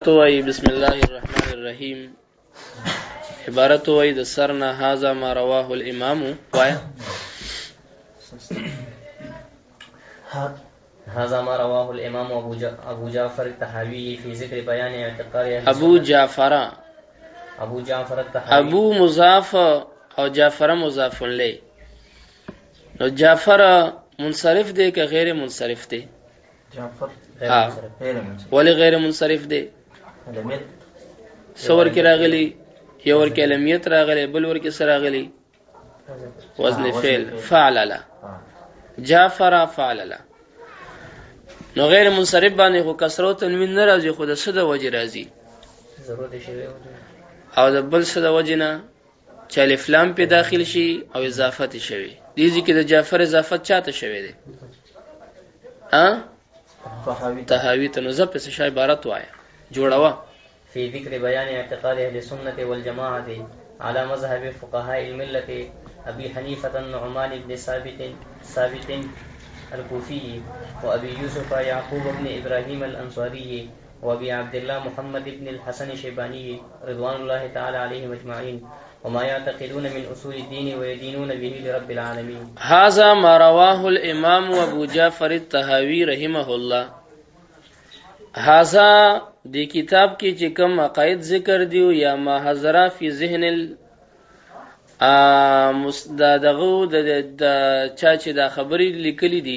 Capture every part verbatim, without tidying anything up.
توي بسم الله الرحمن الرحيم عبارت وي د سرنا هذا ما رواه الامام وایا هذا ما رواه الامام ابو جا ابو جعفر الطحاوي في ذكر بيان اعتقاد ابو جعفر ابو جعفر الطحاوي ابو مضاف او جعفر مضاف له نو جعفر منصرف دی که غیر منصرف دی؟ جعفر غیر منصرف. ولی غیر منصرف دی؟ سور کی راغلی یو ور کې علمیت راغلی بل ور کې سره راغلی وزن فعل فعللا جعفر فعللا نو غیر منصرف باندې خو کسرو تنوین ناراضي خو د صد وجه راضي ضرورت شی او د بل صد وجه نه چې الف لام په داخل شي او اضافت شوی دیږي کې د جعفر اضافت چاته شوی دی ها طحاوی ته نو زپ څه شی عبارت وایا جوړوا في ذكر بيان اعتقاد اهل السنه والجماعه على مذهب فقهاء المله ابي حنيفه النعمان بن ثابت ثابت الكوفي وابي يوسف يعقوب بن ابراهيم الانصاري وابي عبد الله محمد بن الحسن الشيباني رضوان الله تعالى عليهم اجمعين وما يعتقدون من اصول الدين ويدينون به لرب العالمين. هذا ما رواه الامام ابو جعفر الطحاوي رحمه الله. هذا دی کتاب کې چې کوم عقاید ذکر دیو یا ما حضره فی ذهن ال مستدغو د چا چې دا خبرې لیکلي دي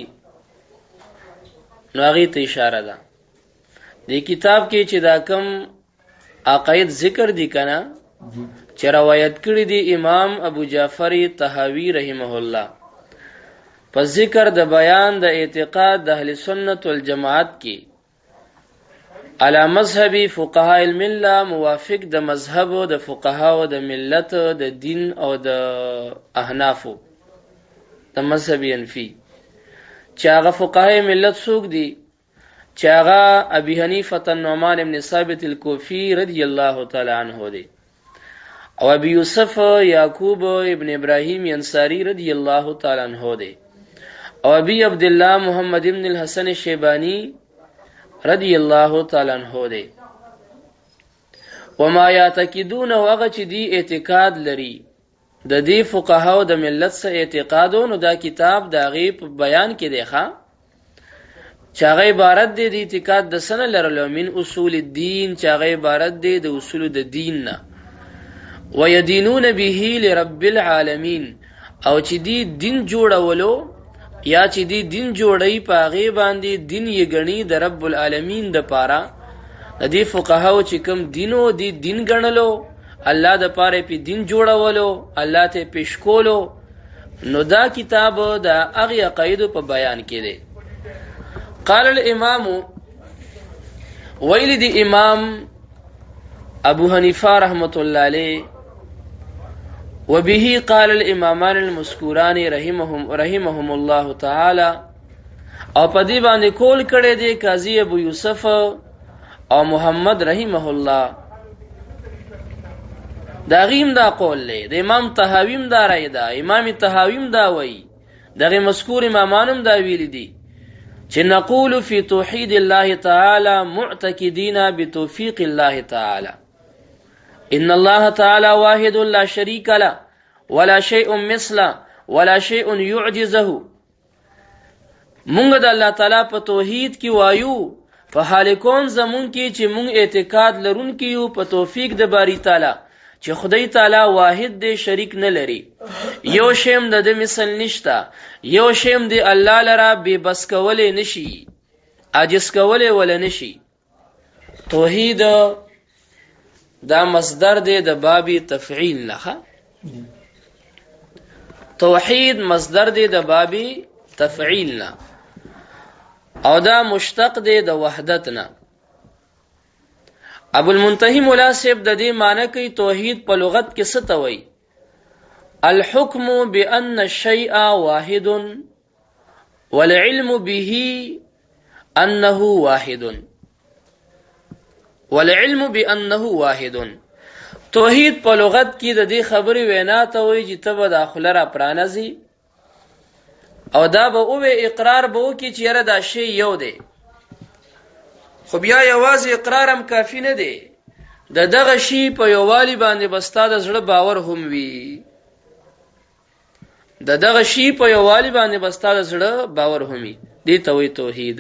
نو هغه ته اشاره ده. دی کتاب کې چې دا کوم عقاید ذکر دي کنه چې روایت کړی دی امام ابو جعفر طحاوی رحمه الله په ذکر د بیان د اعتقاد د اهل سنت والجماعت کې على مذهب فقهاء المله موافق د مذهب او د فقها او د ملت د دین او د احناف د مذهب انفي چې هغه فقهای ملت څوک دي چې هغه ابي حنیفه النعمان ابن ثابت الكوفي رضی الله تعالی عنہ دی او ابي يوسف يعقوب ابن ابراهيم انصاري رضی الله تعالی عنہ دی او ابي عبد الله محمد ابن الحسن الشيباني رضی الله تعالی عنہ دی وما يعتقدون وغه چې دی اعتقاد لري د دې فقهاو د ملت سره اعتقادونو دا کتاب دا غیب بیان کې دی ښا چې هغه عبارت دی د اعتقاد د سنه لرلو من اصول الدين چې هغه عبارت دی د اصول د دین نه ويدينون به لرب العالمين او چې دی دین جوړولو یا چې دی دین جوړی په هغه باندې دین یې غنی د رب العالمین د پاره د دې فقهاو چې کوم دینو دی دین غنلو الله د پاره په دین جوړولو الله ته پیش کولو نو دا کتاب د هغه عقاید په بیان کې دی. قال الامام ویل دی امام ابو حنیفه رحمت الله علیه وبه قال الامامان المذكوران رحمهم رحمهم الله تعالی او پدی باندې کول کړي دي قاضی ابو یوسف او محمد رحمه الله دا غیم دا قول له د امام طحاویم دا رای دا امام طحاویم دا وای دغه مذکور امامانم دا ویل دي چې نقول فی توحید الله تعالی معتقدین بتوفیق الله تعالی ان الله تعالی واحد لا شریک له ولا شیء مثله ولا شیء يعجزه مونږ د الله تعالی په توحید کې وایو په حال کون زمون کې چې مونږ اعتقاد لرون کیو په توفیق د باری تعالی چې خدای تعالی واحد دی شریک نه لري یو شیم د مثل نشتا یو شیم دی الله لرا به بس کولې نشي عاجز کولې ول نشي. توحید دا مصدر دی د بابی تفعیل نه توحید مصدر دی د بابی تفعیل نه او دا مشتق دی د وحدت نه. ابو المنتهی مولا صاحب د دې معنی کوي توحید په لغت کې څه ته وایي الحكم بان الشيء واحد والعلم به انه واحد والعلم بانه واحد. توحید په لغت کې د دې خبرې وینا ته وایي چې تبه داخله را پرانځي او دا به او اقرار به وکړي چې یره دا شی یو دی خو بیا یوازې اقرار هم کافی نه دی د دغه شی په یووالي باندې بستا د زړه باور هم وي د دغه شی په یووالي باندې بستا د زړه باور هم وي دې ته وایي توحید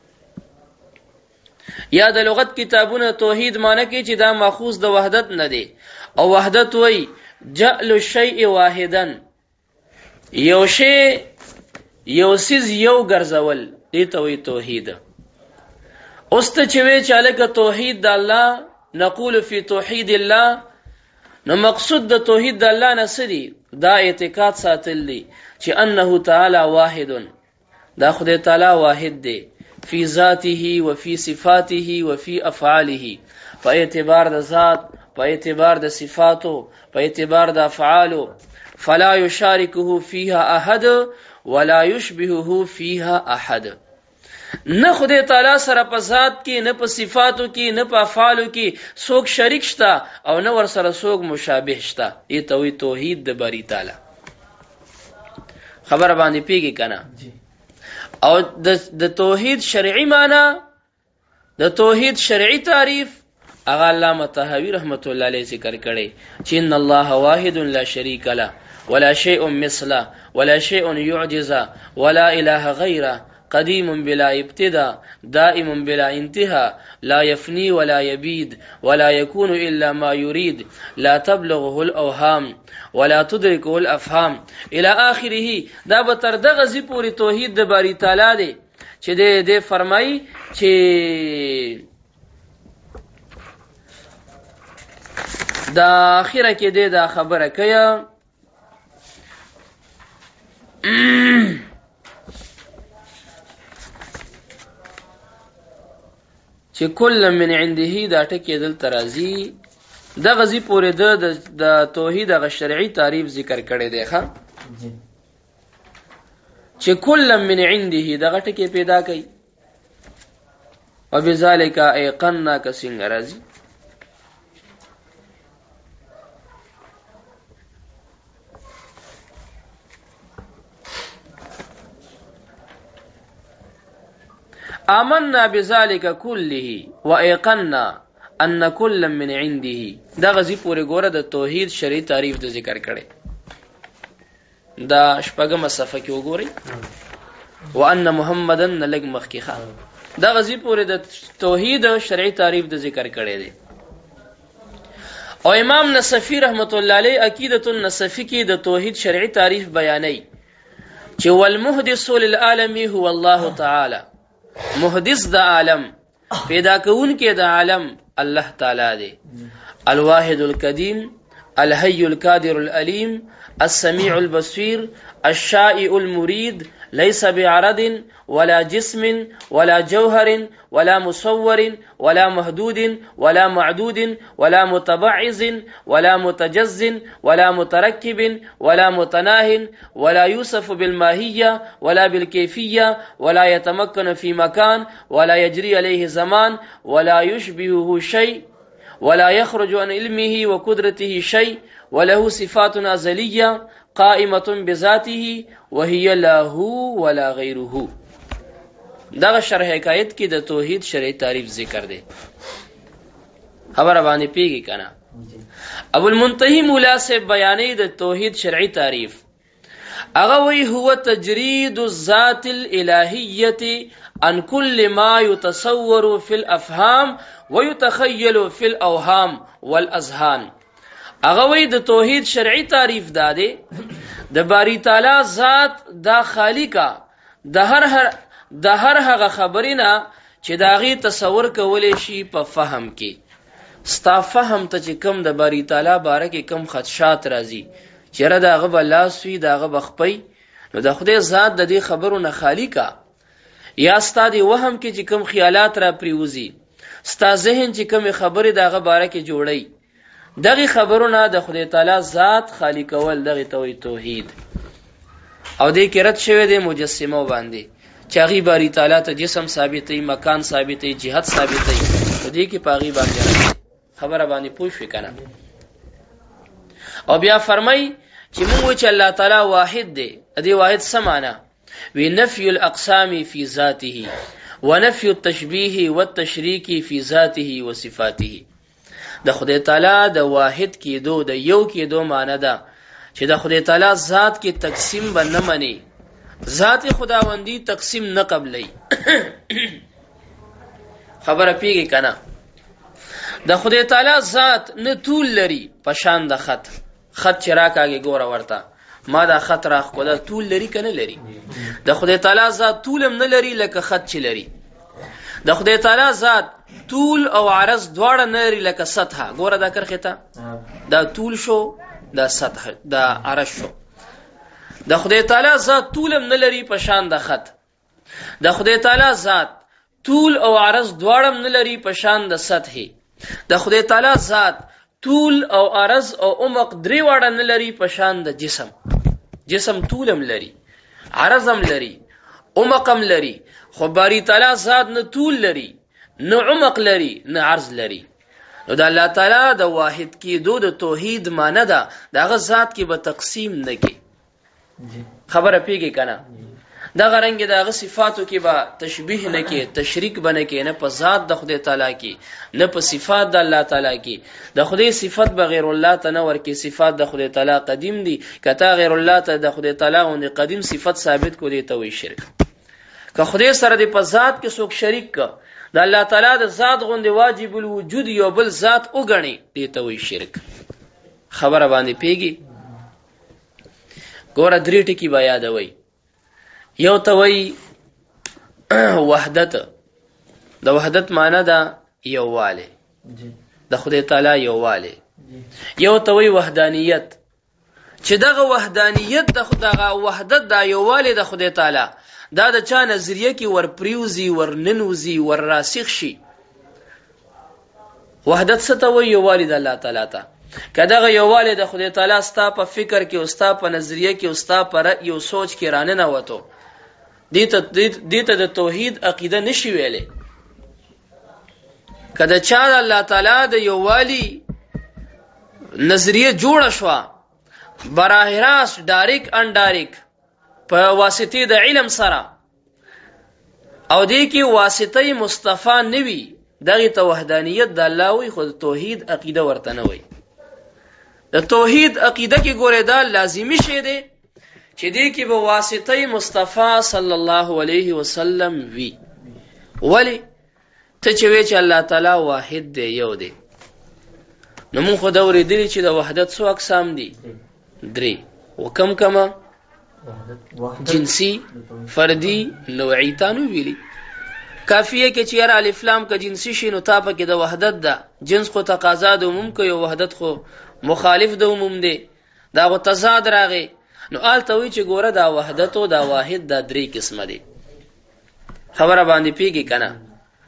یا د لغت کتابونه توحید معنی کوي چې دا ماخوذ د وحدت نه دی او وحدت وایي جعل الشیء واحدا یو شی یو سیز یو ګرځول دې ته وایي توحید اوس ته چې وی چاله ک توحید د الله نقول فی توحید الله نو مقصود د توحید د الله نه سدي دا اعتقاد ساتل دي چې انه تعالی واحد دا خدای تعالی واحد دی فی ذاته و فی صفاته و فی افعاله په اعتبار د ذات په اعتبار د صفاتو په اعتبار د افعالو فلا یشارکه فیها احد ولا یشبهه فیها احد نه خدای تعالی سره په ذات کې نه په صفاتو کې نه په افعالو کې څوک شریک شته او نه ور سره څوک مشابه شته دې ته وایي توحید د باری تعالی خبر باندې پیږي کنه او د د توحید شرعي معنی د توحید شرعي تعریف هغه علامه طحاوی رحمت الله علیه ذکر کړي چې ان الله واحد لا شریک له ولا شیء مثله ولا شیء يعجز ولا اله غیره قديم بلا ابتداء دائم بلا انتهاء لا يفني ولا يبيد ولا يكون إلا ما يريد لا تبلغه الأوهام ولا تدركه الأفهام إلى آخره دا بتر دغه زی پوری توحید د باری تعالی دی چې دې دې فرمای چې دا اخره کې دې دا خبره کیا چې کله من عنده دا ټکی دل ترازی د غزي پورې د د توحید غ شرعي تعریف ذکر کړي دی ښا چې کله من عنده دا ټکی پیدا کړي او بذالک ایقنا کسنګ راضی آمنا بذلك كله وايقنا ان كل من عنده دا غزي پورې ګوره د توحید شرعي تعریف د ذکر کړي دا شپږم صفحه کې وګورئ وان محمدن لګ مخکخه دا غزي پورې د توحید شرعي تعریف د ذکر کړي دي او امام نصفی رحمت الله علیه عقیدۃ النصفی کې د توحید شرعي تعریف بیانوي چې والمحدث للعالم هو الله تعالی محدث د عالم پیدا کون کې د عالم الله تعالی دی الواحد القدیم الحي القادر العليم السميع البصير الشائع المريد ليس بعرض ولا جسم ولا جوهر ولا مصور ولا محدود ولا معدود ولا متبعز ولا متجز ولا متركب ولا متناه ولا يوصف بالماهية ولا بالكيفية ولا يتمكن في مكان ولا يجري عليه زمان ولا يشبهه شيء ولا يخرج عن علمه وقدرته شيء وله صفات أزلية قائمة بذاته وهي له ولا غيره. دغه شرح حکایت کې د توحید شرعي تعریف ذکر دی. خبر باندې پیږي کنه. ابو المنتهی مولا سے بیانې د توحید شرعي تعریف هغه وی هو تجرید الذات الالهیه عن كل ما يتصور في الافهام ويتخيل في الاوهام والاذهان. هغه وی د توحید شرعي تعریف داده د باری تعالی ذات دا خالقا د هر هر د هر هغه خبرینا چې داغي تصور کولې شي په فهم کې ستا فهم ته چې کم د باری تعالی باره کې کم خدشات راځي چیرې داغه بلاسوي داغه بخپي نو د خدای ذات د دې خبرو نه خالقا یا ستا دی وهم کې چې کم خیالات را پریوزي ستا ذهن چې کم خبره داغه باره کې جوړي دغه خبرونه د خدای تعالی ذات خالق ول دغه توحید او دې کې رد شوی دی مجسمه باندې چې هغه باری تعالی ته جسم ثابتې مکان ثابتې جهت ثابتې دې کې پاغي باندې خبره باندې پوښښ کنه او بیا فرمای چې موږ چې الله تعالی واحد دی دې واحد سمانا وی نفی الاقسام فی ذاته ونفي التشبيه والتشريك في ذاته وصفاته. د خدای تعالی د واحد کېدو د یو کېدو معنی ده چې د خدای تعالی ذات کې تقسیم به نه مني، ذات خداوندی تقسیم نه قبلي. خبره پیږي کنه؟ د خدای تعالی ذات نه طول لري په شان د خط. خط چې راکاږي ګوره ورته ما دا خط راخ کو دا طول لري کنه لري؟ د خدای تعالی ذات طولم نه لري لکه خط چې لري. د خدای تعالی ذات طول او عرض دواړه نه لري لکه سطح. ګوره دا کرخه ته دا طول شو دا سطح دا عرض شو. د خدای تعالی ذات طولم نه لري په شان د خط. د خدای تعالی ذات طول او عرض دواړه نه لري په شان د سطح. د خدای تعالی ذات طول او عرض او عمق درې واړه نه لري په شان د جسم. جسم طولم لري، عرضم لري، عمقم لري، خو باری تعالی ذات نه طول لري، نه عمق لري، نه عرض لري. نو د الله تعالی د واحد کېدو د توحید معنی ده دغه ذات کې به تقسیم نه کی. خبره پیږي کنه؟ دغه رنګ دغه صفاتو کې به تشبیه نه کی، تشریک بنه کی، نه په ذات د خدای تعالی کې نه په صفات د الله تعالی کې. د خدای صفات بغیر الله ته نه ورکی. صفات د خدای تعالی قدیم دي، کته غیر الله ته د خدای تعالی غو قدیم صفات ثابت کو دي ته وي شرک. که خدای سره د په ذات کې څوک شریک ک د الله تعالی د ذات غوندي واجب الوجود یو بل ذات وګڼي دي ته وي شرک. خبره باندې پیږي؟ ګوره درې ټکی بیا یادوي. یو ته وی وحدت. د وحدت معنی ده یوواله، د خدای تعالی یوواله. یو ته وی وحدانیت، چې دغه وحدانیت د خدای وحدت د یوواله د خدای تعالی دا د چا نظریه کې ور پریوزی ور ننوزی ور راسخ شي. وحدت څه ته وی؟ یوواله د الله تعالی ته. کداغه یوواله د خدای تعالی ستا په فکر کې او ستا په نظریه کې او ستا په رأی او سوچ کې رانه نه وته، دیته دیته د توحید عقیده نشي ویلې. کله چې الله تعالی د یووالي نظریه جوړه شو براه راست ډایرک ان ډایرک په واسطه د علم سره او دې کې واسطه مصطفی نوي، دغه ته وحدانیت د الله وي، خو توحید عقیده ورته نه وي. د توحید عقیده کې ګوره دا لازمی شی دی چې دې کې به واسطه مصطفی صلی الله علیه وسلم وی. ولی ته چې وی چې الله تعالی واحد دی، یو دی. نو موږ خو دا ورېدلی چې د وحدت څو اقسام دي؟ درې. وکم کما؟ جنسی، فردی، نوعی. تانو ویلی کافیه کې چې یاره الف لام که جنسی شي نو تا پکې د وحدت ده. جنس خو تقاضا د عموم کوي، وحدت خو مخالف د عموم دی، دا غو تضاد راغی. نو آلته وی چې ګوره دا وحدت او دا واحد دا درې قسمه دي. خبره باندې پیږي کنه؟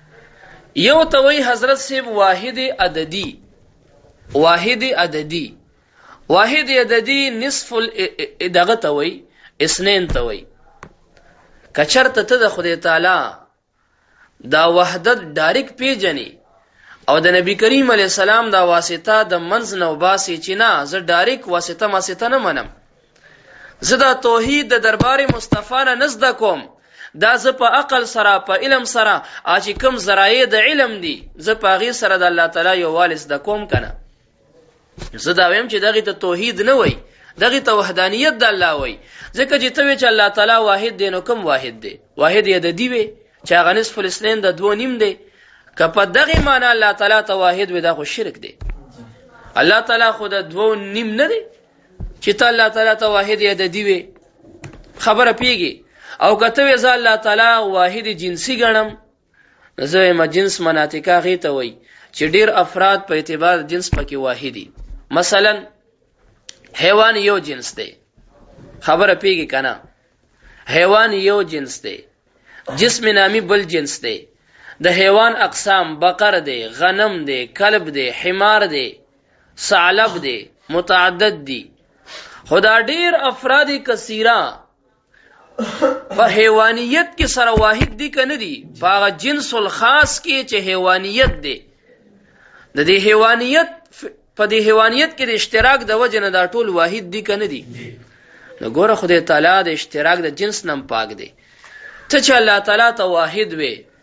یو ته وی حضرت صاحب واحد عددی. واحد عددی واحد عددی نصف دغه ته وی اسنین ته وی. کچرته ته د خدای تعالی دا وحدت ډایرک پیجنې او د نبی کریم علی السلام دا واسطه د منځ نو باسي چې نه زه ډایرک واسطه واسطه نه منم، زه دا توحید د دربار مصطفی نه نزد کوم، دا زه په عقل سره په علم سره چې کوم ذرایع د علم دي زه په هغه سره د الله تعالی یو والس د کوم کنه. زه دا ویم چې دغه ته توحید نه وای، دغه ته وحدانیت د الله وای. ځکه چې ته وی چې الله تعالی واحد دی نو کوم واحد دی؟ واحد یې د دی وی چې هغه نصف الاسنین د دوه نیم دی. که په دغه معنی الله تعالی ته واحد وي دا خو شرک دی. الله تعالی خو د دوه نیم نه دی چې ته الله تعالی ته واحد یې د دی وی. خبره پیږي؟ او کته وی ځا الله تعالی واحد جنسی ګڼم، زه ما جنس مناطقه غي ته وای چې ډیر افراد په اعتبار جنس پکې واحدي. مثلا حیوان یو جنس دی. خبره پیږي کنه؟ حیوان یو جنس دی، جسم نامی بل جنس دی. د حیوان اقسام بقر دی، غنم دی، کلب دی، حمار دی، ثعلب دی، متعدد دی. خدا ډیر افراد کثیره په حیوانیت کې سره واحد دي کنه دي؟ په هغه جنس الخاص کې چې حیوانیت دی. د دې حیوانیت په دې حیوانیت کې د اشتراک د وجه نه دا ټول واحد دي کنه دي؟ نو ګوره خدای تعالی د اشتراک د جنس نم پاک دی. ته چې الله تعالی ته واحد وي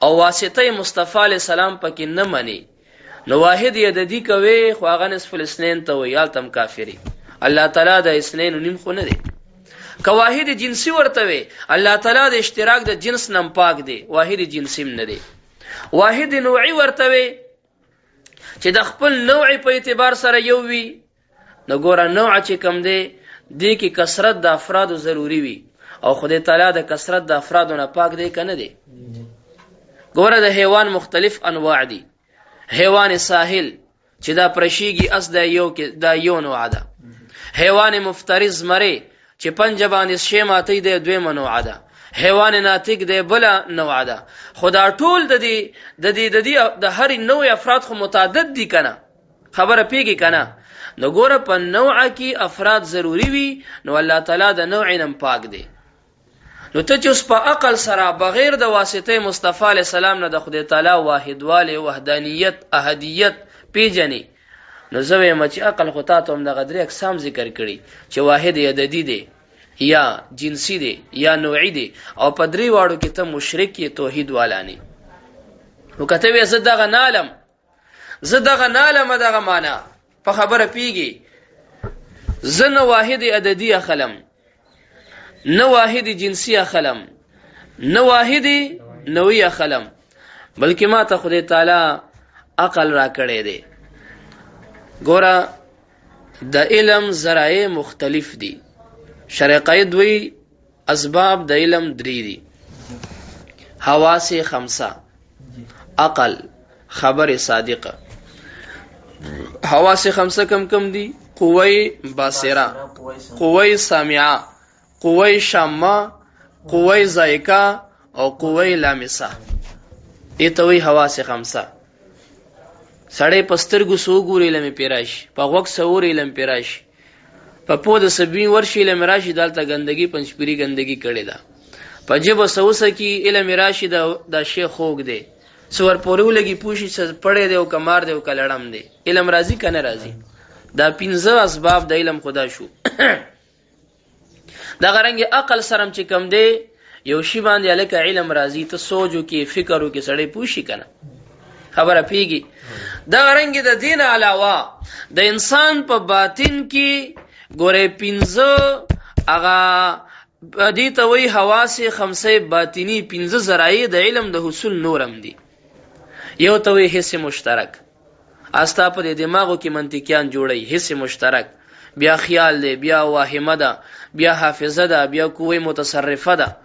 او واسطه مصطفی علی السلام پکې نه مني نو واحد عددی کوي خو هغه نصف الاثنين ته وي التم کافری. الله تعالی د اثنين نیم خو نه دی. که واحد جنسی ورته وي الله تعالی د اشتراک د جنس نم پاک دی، واحد جنسی نه دی. واحد نوعی ورته وي چې د خپل نوع په اعتبار سره یو وي نو ګوره نوع چې کم دی دی کې کثرت د افراد ضروری وي او خدای تعالی د کثرت د افرادو نه پاک دی کنه دی. ګوره د حیوان مختلف انواع دي. حیوان ساحل چې دا پرشیږي اس د یو کې دا یو نوع ده. حیوان مفترس مری چې پنځه باندې شی ماتي د دوی منوع ده. حیوان ناطق دی بل نوع ده. خدا ټول د دې د دې د دې د هر نوع افراد خو متعدد دي کنه، خبره پیږي کنه. نو ګوره په نوع کې افراد ضروری وي نو الله تعالی د نوع نم پاک دی. نو ته چې اوس په عقل سره بغیر د واسطه مصطفی علی السلام نه د خدای تعالی واحدواله وحدانیت احدیت پیژنې نو زه وایم چې عقل خو تاسو هم د غدري اقسام ذکر کړي چې واحد عددی دی یا جنسی دی یا نوعی دی او په درې واړو کې ته مشرک یې توحید والانی. نو کته وې زه دغه نالم زه دغه نالم دغه معنا په خبره پیږي. زه نه واحد عددی اخلم نه واحد جنسی اخلم نه واحد نوعی اخلم بلکې ما ته خدای تعالی عقل را کړی دی. ګوره د علم ذرایع مختلف دي. شرقای دوی اسباب د علم درې دي. حواس خمسه، عقل، خبر صادقه. حواس خمسه کم کم دي؟ قوه باصره، قوه سامعه، قوه شامه، قوه ذائقه او قوه لامسه. ایته وی حواس خمسه. سړی پسترګو سو ګوري لمه پیراش، په وګ سوري لمه پیراش، په پود سبین ورشي لمه راشي دالته ګندګي پنځپيري ګندګي کړي دا. په جبه سوسه کې علم راشي دا د شیخ خوګ دی. سور پورو لګي پوشي څه پړې دی او کمار دی او کلړم دی. علم راضي کنه راضي. دا پنځه اسباب د علم خدا شو. دا غرنګ عقل سرم چې کم دی یو شی باندې الکه علم راضي ته سوچو کې فکرو کې سړی پوشي کنه، خبره پیږي. دا غرنګ د دین علاوه د انسان په باطن کې ګوره پنځه هغه دې ته وی حواس خمسه باطنی پنځه ذرایع د علم د حصول نورم دي. یو ته وی حس مشترک، استا په دماغو کې منطقيان جوړي حس مشترک، بیا خیال دی، بیا واهمه ده، بیا حافظه ده، بیا قوه متصرفه ده.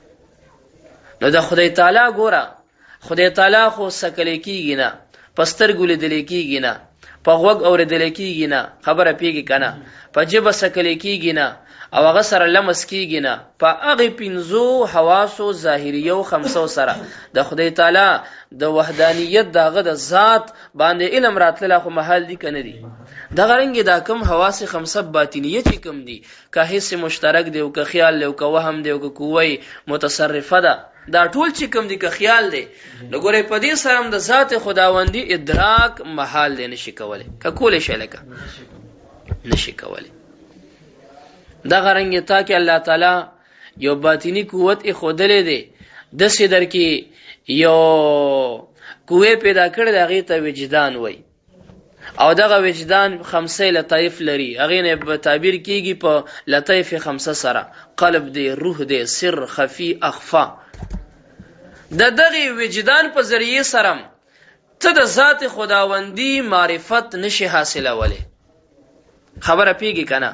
نو د خدای تعالی ګوره خدای تعالی خو سکل کیږي نه، پسترګو لیدل کیږي نه، په غوږ اوریدل کیږي نه، خبره پیږي کنه، په جبه سکل کیږي نه او هغه سره لمس کیږي نه. په هغه پنځو حواسو ظاهریو خمسو سره د خدای تعالی د وحدانیت دغه د ذات باندې علم راتله خو محل دي کنه دي. دا غرنګ دا کم حواس خمسه باطنیه چې کم دي، که حس مشترک دی او که خیال دی او که وهم دی او که قوه متصرفه ده، دا ټول چې کم دي که خیال دی نو ګوره په دې سره هم د ذات خداوندی ادراک محال دی نشي کولی. که کول شي لکه نشي کولی. دا غرنګ تا کې الله تعالی یو باطنی قوت خودلې دی د سیدر کې یو قوه پیدا کړې د هغه ته وجدان وای او دغه وجدان خمسه لطیف لري. هغه نه په تعبیر کیږي په لطیف خمسه سره قلب دی، روح دی، سر، خفي، اخفا. د دغه وجدان په ذریعه سره ته د ذات خداوندی معرفت نشي حاصلوله، خبره پیږي کنه.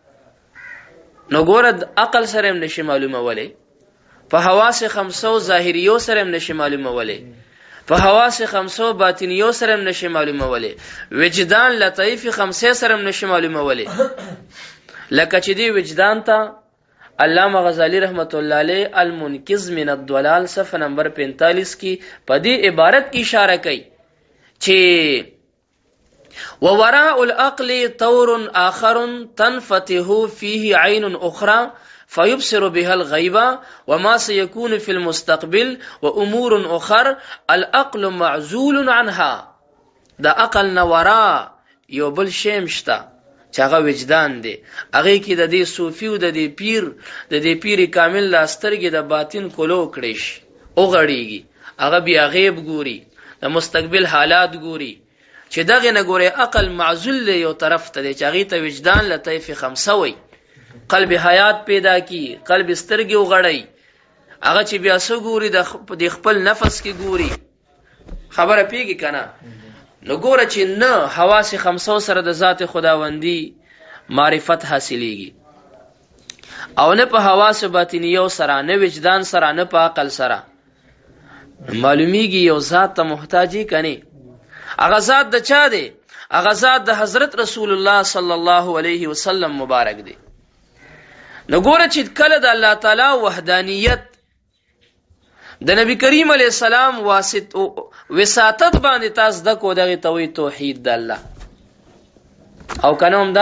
نو ګوره عقل سره هم نشي معلومه ولی، په حواس خمسو ظاهریو سره هم نشي معلومه ولی، په حواس خمسو باطنیو سره هم نشي معلومه ولی، وجدان لطیف خمسه سره هم نشي معلومه ولی. لکه چې دی وجدان ته علامه غزالی رحمت الله علیه المنقذ من الضلال صفحه نمبر پینتالیس کې په دې عبارت کې اشاره کوي چې ووراء العقل طور آخر تنفتح فيه عين أخرى فيبصر بها الغيبة وما سيكون في المستقبل وأمور أخر العقل معزول عنها. دا عقل نورا یو بل شی مشته چې هغه وجدان دی. هغه کې د دې صوفي او د دې پیر د دې پیر کامل لاسترګې د باطن کولو کړیش او غړیږي. هغه بیا غیب ګوري د مستقبل حالات ګوري چې دغه نه ګوري عقل معزول یو طرف ته دی چې هغه ته وجدان لطیف خمسه وي قلب حیات پیدا کی قلب سترګي وغړی هغه چې بیا سو ګوري د خپل نفس کې ګوري خبره پیږي کنه نو ګوره چې نه حواس خمسو سره د ذات خداوندی معرفت حاصلېږي او نه په حواس باطنیو سره نه وجدان سره نه په عقل سره معلومیږي یو ذات ته محتاجی کني هغه ذات د چا دی هغه ذات د حضرت رسول الله صلی الله علیه وسلم مبارک دی نو ګوره چې کله د الله تعالی وحدانیت د نبی کریم علیه السلام واسط وساطت باندې تاسو د کو دغه توحید توحید د الله او کنه هم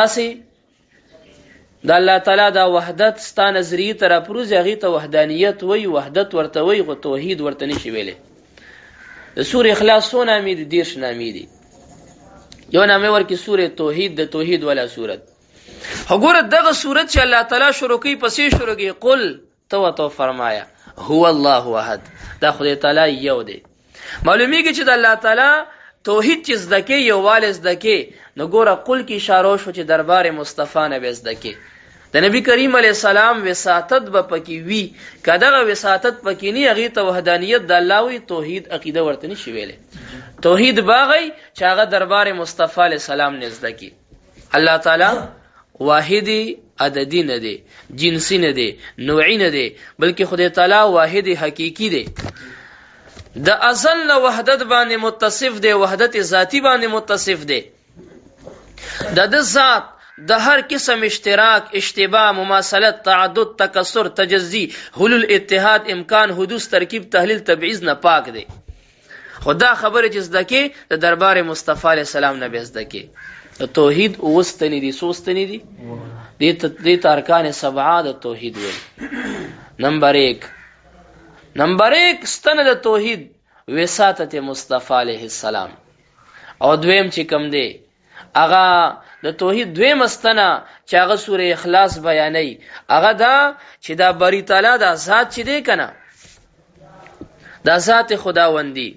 داسي د الله تعالی دا وحدت ستا نظریه تر پروز هغه ته وحدانیت وای وحدت ورته وای غو توحید ورته نشي ویلې د سورې اخلاص سو نامې دي دیرش نامې دي یو نامې ورکی سورې توحید د توحید ولا سورت وګوره دغه سورت چې الله تعالی شروع کوي پسې شروع کوي قل تو تو فرمایا هو الله احد دا خدای تعالی یو دی معلومیږي چې د الله تعالی توحید چې زدکه یو والز دکه نو ګوره قل کی اشاره شو چې دربار مصطفی نه وزدکه د نبی کریم علیه السلام وساطت به پکې وی کداغه وساطت پکې نه هغه ته وحدانیت د الله وی توحید عقیده ورته نشي ویلې توحید باغی چې هغه دربار مصطفی علیه السلام نزدکی الله تعالی واحدی عددی نه دی جنسی نه دی نوعی نه دی بلکې خدای تعالی واحد حقیقی دی د ازل وحدت باندې متصف دی وحدت ذاتی باندې متصف دی د د ذات د هر قسم اشتراک اشتباه مماثلت تعدد تکثر تجزی حلول اتحاد امکان حدوث ترکیب تحلیل تبعیض نه پاک دی خدا خبره چې زدکه د دربار مصطفی علیه السلام نه بزدکه توحید اوستنی دي سوستنی دي د ارکان سبعه د توحید ویل نمبر ایک نمبر ایک ستنه د توحید وساطت مصطفی علیه السلام او دویم چې کم دی هغه د توحید دویم ستنه چې هغه سوره اخلاص بیانوي هغه دا چې دا بری تعالی د ذات چې دی کنه دا ذات خداوندی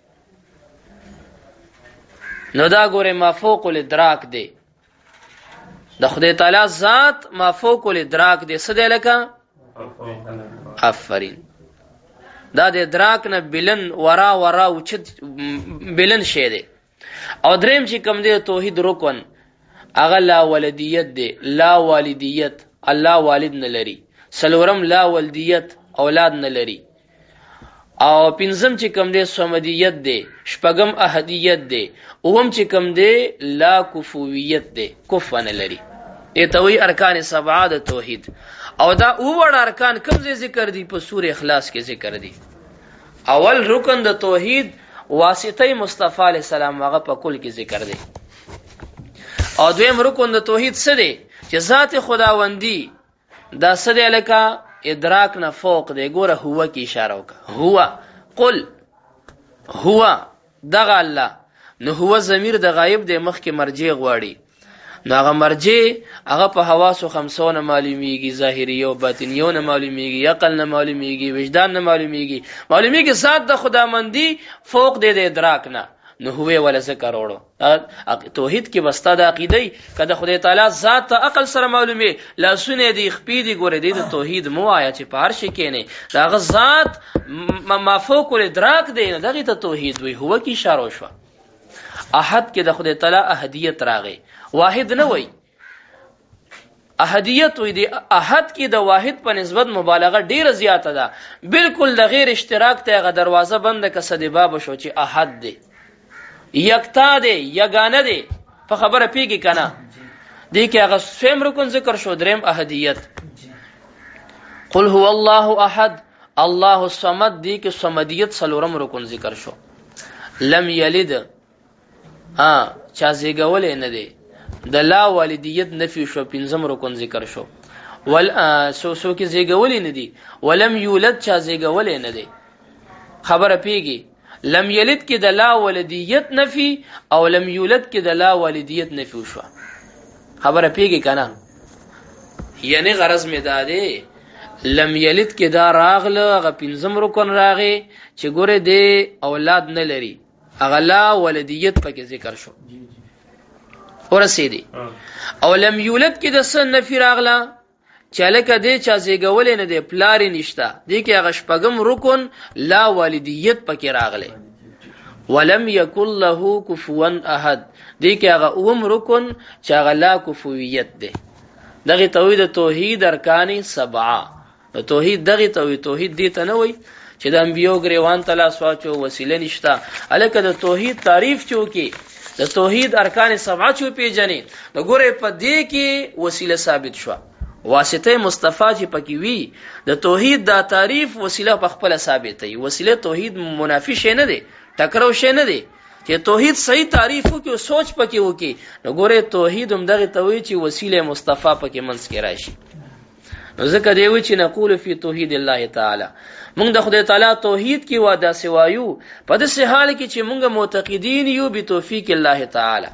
نو دا ګوره مافوق الادراک دی د خدای تعالی ذات مافوق الادراک دی څه دی لکه آفرین دا د ادراک نه بلن ورا ورا اوچت بلن شی دی او دریم چې کوم دی توحید رکن هغه لا ولدیت دی لا والدیت الله والد نه لري سلورم لا ولدیت اولاد نه لري او پنځم چې کوم دی صمدیت دی شپږم احدیت دی اوم چې کوم دی لا کفویت دی کفو نه لري ته وی ارکان سبعه د توحید او دا اووړ ارکان کوم ذکر دي په سوره اخلاص کې ذکر دي اول رکن د توحید واسطه مصطفی علیہ السلام هغه په کل کې ذکر دی او دویم رکن د توحید څه دی چې ذات خداوندی دا څه دی لکه ادراک نه فوق دی ګوره هو کی اشاره وکړه هو قل هو دغه الله نو هو ضمیر د غایب دی مخ کې مرجع غواړي نو هغه مرجع هغه په حواس او خمسو نه معلومیږي ظاهری او باطنیو نه معلومیږي عقل نه معلومیږي وجدان نه معلومیږي معلومیږي ذات د خدامندی فوق دی د ادراک نه نو هو ولا ذکر وړو توحید کې بستا د عقیده کده خدای تعالی ذات ته عقل سره معلومه لا سونه دی خپې دی ګوره دی د توحید مو آیا چې په هر شي کې نه دا ذات ما فوق الادراک دی نه دغه ته توحید وي هو کی اشاره شو احد کې د خدای تعالی احدیت راغی واحد نه وای احدیت وي دی احد کې د واحد په نسبت مبالغه ډیره زیاته ده بالکل د غیر اشتراک ته غ دروازه بند کسه دی باب شو چې احد دی یکتا دی یگانه دی په خبره پیږي کنه دی کې هغه سیم رکن ذکر شو دریم احدیت قل هو الله احد الله الصمد دی کې صمدیت سلورم رکن ذکر شو لم یلد ها چا زیګول نه دی د لا والدیت نفی شو پنځم رکن ذکر شو ول سو سو کې زیګول نه دی ولم یولد چا زیګول نه دی خبره پیږي لم یلد کې د لا والدیت نفی او لم یولد کې د لا والدیت نفی شو خبره پیږي کنه یعنی غرض می داده لم یلد کې دا راغله هغه پنځم رکن راغی چې ګوره دی اولاد نه لري هغه لا ولدیت پکې ذکر شو ورسېدی. او لم یولد کې د سن نفی راغله چې لکه دی چا زیږولې نه دی پلاری نشته دی کې هغه شپږم رکن لا والدیت پکې راغله. ولم یکن له کفوا احد دی کې هغه اوم رکن چې هغه لا کفویت دی. دغه توحید توحید ارکان سبعه توحید دغه توحید توحید دی ته نه وای چې د انبیو غریوان تعالی سواچو وسیله نشته الکه د توحید تعریف چوکي د توحید ارکان سبعه چو پیجنې د ګوره په دې کې وسیله ثابت شو واسطه مصطفی چې پکې وی د توحید دا تعریف وسیله په خپل ثابتې وسیله توحید منافی شي نه دی ټکراو شي نه دی چې توحید صحیح تعریف وکي او سوچ پکې وکي نو ګوره توحید هم دغه توحید چې وسیله مصطفی پکې منځ کې راشي. نو ځکه دی و چې نقول فی توحید الله تعالی موږ د خدای تعالی توحید کې وعده سوایو په داسې حال کې چې موږ معتقدین یو به توفیق الله تعالی.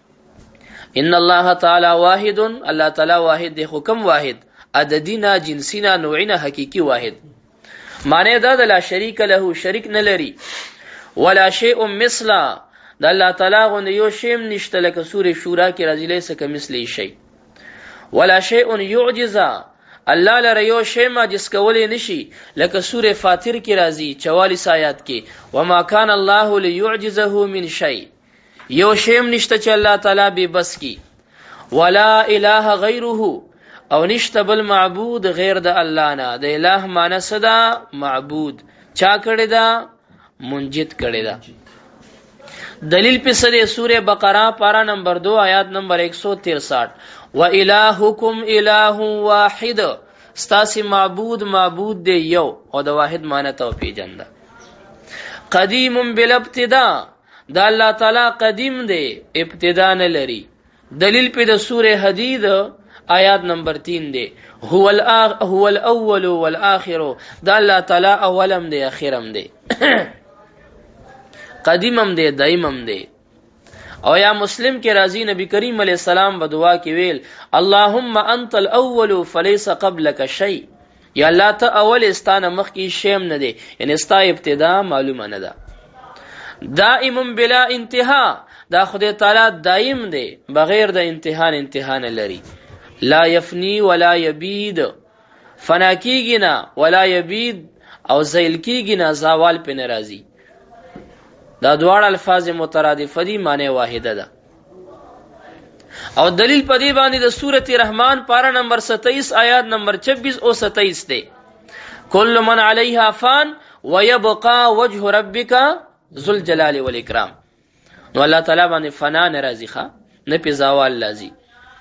ان الله تعالی واحد الله تعالی واحد دی حکم واحد عددینا جنسینا نوعینا حقیقی واحد معنی دا د لا شریک له شریک نه لري ولا شیء مثلا د الله تعالی غو یو شیم نشته لکه سوره شورا کې راځي لیسه کمثلی شی ولا شیء یعجز الله لره یو شی ما جس کولې نشي لکه سوره فاتر کې راځي چوالیس آیات کې وما کان الله ليعجزه من شیء یو شیم نشته چې الله تعالی به بس کی ولا اله غیره او نشته بل معبود غیر د الله نه د الہ معنی صدا معبود چا کړی دا منجد کړی دا. دلیل په سره سوره بقره پارا نمبر دو آیات نمبر ایک سو تریسٹھ و الہکم الہ واحد ستاسی معبود معبود دی یو او د واحد معنی ته پیژنده. قدیم بلا ابتدا دا الله تعالی قدیم دی ابتدا نه لري. دلیل په د سوره حدید آیات نمبر تین دی هو الاخ هو الاول والآخر دا الله تعالی اولم دی اخرم دی قدیمم دی دایمم دی. او یا مسلم کې راځي نبی کریم علیہ السلام په دعا کې ویل اللهم انت الاول فليس قبلك شيء یا الله ته اول استانه مخ کې شیم نه دی یعنی استا ابتدا معلومه نه ده. دائم بلا انتها دا خدای تعالی دائم دی بغیر د امتحان امتحان لري. لا يفني ولا يبيد فنا کیږي نه ولا يبيد او زیل کیږي نه زوال په ناراضي. دا دوار الفاظ مترادف دي معنی واحده ده. او دلیل په دې باندې د سورته رحمان پارا نمبر ستائیس آیات نمبر چھبیس او ستائیس ده کل من علیها فان ويبقى وجه ربك ذو الجلال والاکرام. نو الله تعالی باندې فنا ناراضي ښه نه په زوال لازم.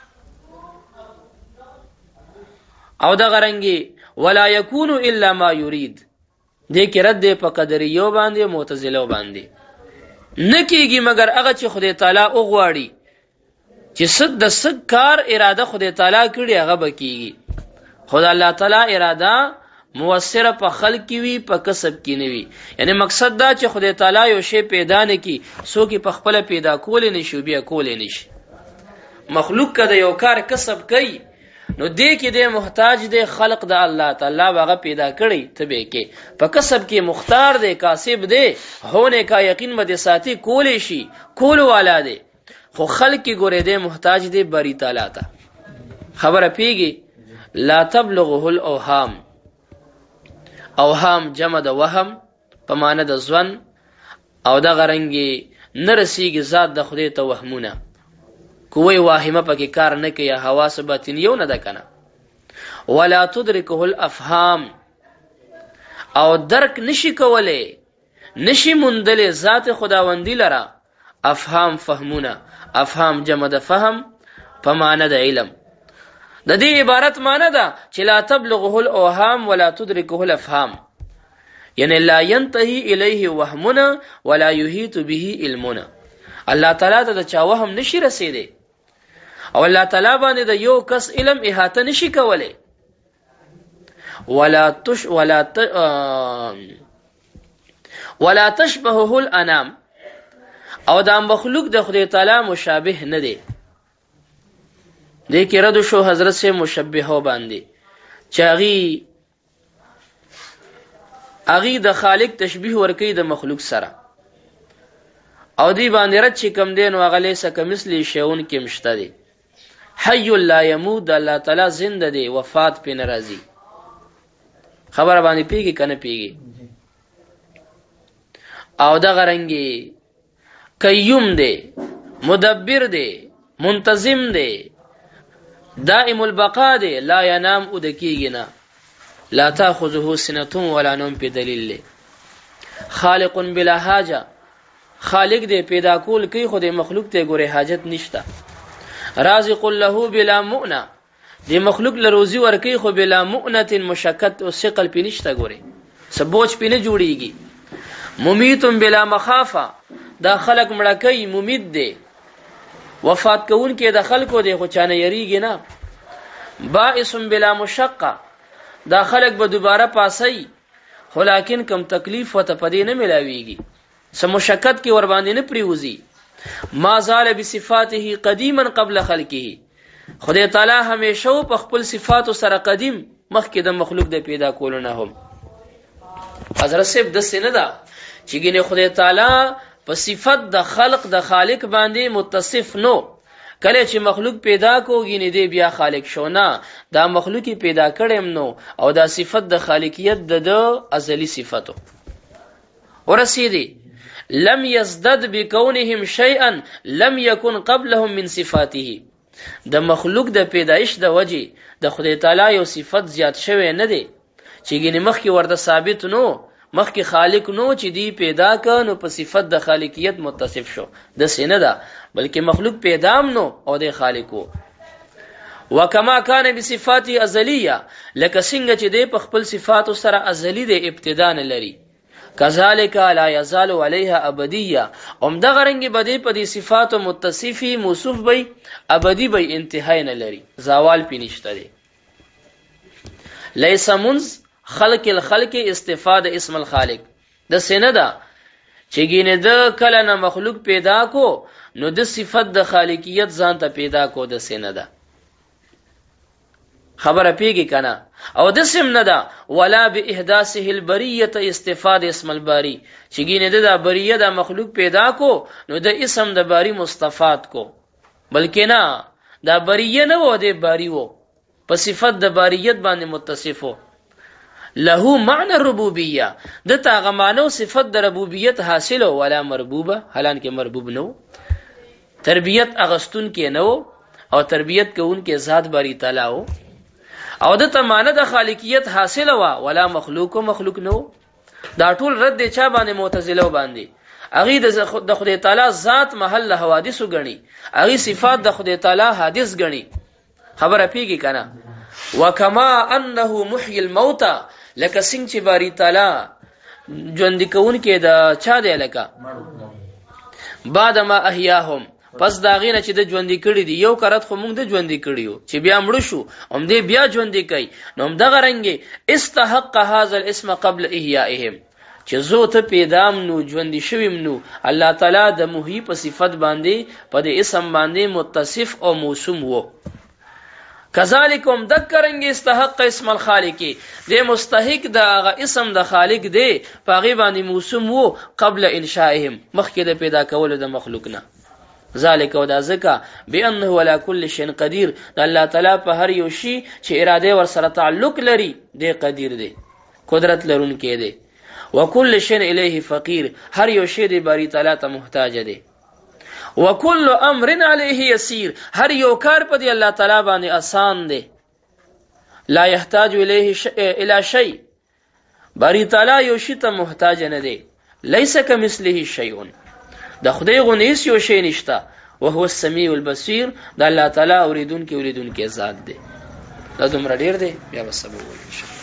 او دا غرنګي ولا يكون الا ما يريد دې کې رد په قدریو باندې معتزله باندې نکیږي مگر هغه چې خدای تعالی او غواړي چې صد د صد کار اراده خدای تعالی کړي هغه بکیږي. خدای الله تعالی اراده موثره په خلق کې وي په کسب کې نه وي یعنی مقصد دا چې خدای تعالی یو شی پیدا نه کی سو کې په خپل پیدا کول نه شي بیا کول نه شي. مخلوق کده یو کار کسب کوي نو دې کې د محتاج دی خلق د الله تعالی هغه پیدا کړی تبه کې په کسب کې مختار دی کاسب دی هونه کا یقین مده ساتي کولې شي کول والا دی خو خلق کې ګورې دی محتاج دی بری تعالی ته خبره پیږي. لا تبلغه الاوهام اوهام جمع د وهم په معنی د ځوان او د غرنګي نرسیږي ذات د خدای ته وهمونه کوی واهمه پکې کار نه کوي حواس باطنیو نه ده کنه. ولا تدركه الافهام او درک نشي کوله نشي مندل ذات خداوندی لرا افهام فهمونه افهام جمع د فهم په معنی د علم. د دې عبارت معنی ده چې لا تبلغه الاوهام ولا تدركه الافهام یعنی لا ينتهي الیه وهمنا ولا يحيط به علمنا. الله تعالی ته د چا وهم نشي رسیدي او الله تعالی باندې د یو کس علم احاطه نشي کوله. ولا تش ولا ت... ولا تشبهه الانام او دا مخلوق د خدای تعالی مشابه نه دی. دې کې رد شو حضرت سے مشبهه باندې چاغي اغي د خالق تشبیه ورکی د مخلوق سره او دی باندې رد چې کم دین او غلی سکه مثلی شیون کې مشته دی حی لا یموت الله تعالی زنده دی وفات په ناراضی خبر باندې پیږي کنه پیږي او دا غرنګي قیوم دی مدبر دی منتظم دی دائم البقاء دی لا ینام او دکیږي نه لا تاخذه سنه ولا نوم په دلیل له خالق بلا حاجه خالق دی پیدا کول کوي خو د مخلوق ته ګوره حاجت نشته رازق له بلا مؤنه دی مخلوق له روزي ورکی خو بلا مؤنه مشقت او ثقل پې نشته ګوره سبوچ پې نه جوړیږي ممیت بلا مخافه دا خلق مړکې ممید دی وفات کون کې د خلکو دی خو چانه یریږي نه باعث بلا مشقه دا خلق به دوباره پاسي خو لکن کم تکلیف وته پدې نه ملاويږي سم مشقت کې ور باندې نه پریوزي ما زال بصفاته قدیما قبل خلقه خدای تعالی همیشه په خپل صفات سره قدیم مخکې د مخلوق د پیدا کولو نه هم حضرت سیب د سینه دا چې ګینه خدای تعالی په صفت د خلق د خالق باندې متصف نو کله چې مخلوق پیدا کوګینه دی بیا خالق شو نه دا مخلوقي پیدا کړم نو او دا صفت د خالقیت د ازلی صفاتو ورسیدي لم يزدد بكونهم شيئا لم يكن قبلهم من صفاته د مخلوق د پیدایش د وجه د خدای تعالی یو صفت زیات شوی نه دی چې ګینه مخکې ورته ثابت نو مخکې خالق نو چې دی پیدا کانو په صفت د خالقیت متصف شو د سینه ده بلکې مخلوق پیدام نو او د خالقو وکما کان بصفاته ازلیه لکه څنګه چې دی په خپل صفات سره ازلی د ابتدا نه لري کذالک لا یزال علیها ابدیه ام د غرنګ بدی په دې صفات متصفی موصوف وي ابدی به انتهای نه لري زوال پینشته دی لیس منز خلق الخلق استفاده اسم الخالق د سینه دا چې ګینه د کله نه مخلوق پیدا کو نو د صفت د خالقیت ځان ته پیدا کو د سینه دا خبره پیږي کنه او د سم نه دا ولا باحداثه البریه استفاده اسم الباری چې ګینه د بریه د مخلوق پیدا کو نو د اسم د باری مستفاد کو بلکې نه دا بریه نه و د باری وو په صفت د باریت باندې متصفو له معنی الربوبیه د تاغه معنی صفت د ربوبیت حاصل ولا مربوبه حالان کې مربوب نو تربیت اغستون کې نو او تربیت کوون کې ذات باری تعالی او او د تمانه د خالقیت حاصل وا ولا مخلوق او مخلوق نو دا ټول رد چا باندې معتزله باندې اغه د خدای تعالی ذات محل حوادث غني اغه صفات د خدای تعالی حادث غني خبره پیږي کنه وکما انه محيي الموتى لکه څنګه چې باری تعالی ژوند کون کې دا چا دی لکه بعد ما احیاهم پس دا غینه چې د ژوند کړي دی یو کرت خو موږ د ژوند کړیو چې بیا مړ شو هم دې بیا ژوند کوي نو هم دغه رنګي استحق هذا الاسم قبل احیائهم چې زو ته پیدام نو ژوند شویم نو الله تعالی د محی په صفت باندې په دې اسم باندې متصف او موصوم وو کذالکم ذکرنګ استحق اسم الخالق دې مستحق د اسم د خالق دی پاغي باندې موسوم وو قبل انشائهم مخکې د پیدا کولو د مخلوق نه ذالک او دا ذکا بانه ولا كل شيء قدير الله تعالی په هر یو شی چې اراده ور سره تعلق لري دی قدیر دی قدرت لرونکې دی وكل شيء الیه فقیر هر یو شی دی باری تعالی ته محتاج دی وكل امر عليه يسير هر یو کار په دی الله تعالی باندې آسان دی لا يحتاج الیه الى شيء باری تعالی یو شی ته محتاج نه دی ليس كمثله شيء د خدای غنیس یو شی نشتا او هو السمیع البصیر د الله تعالی اوریدون کې اوریدون کې ذات دی دا دومره ډیر دی بیا وسبو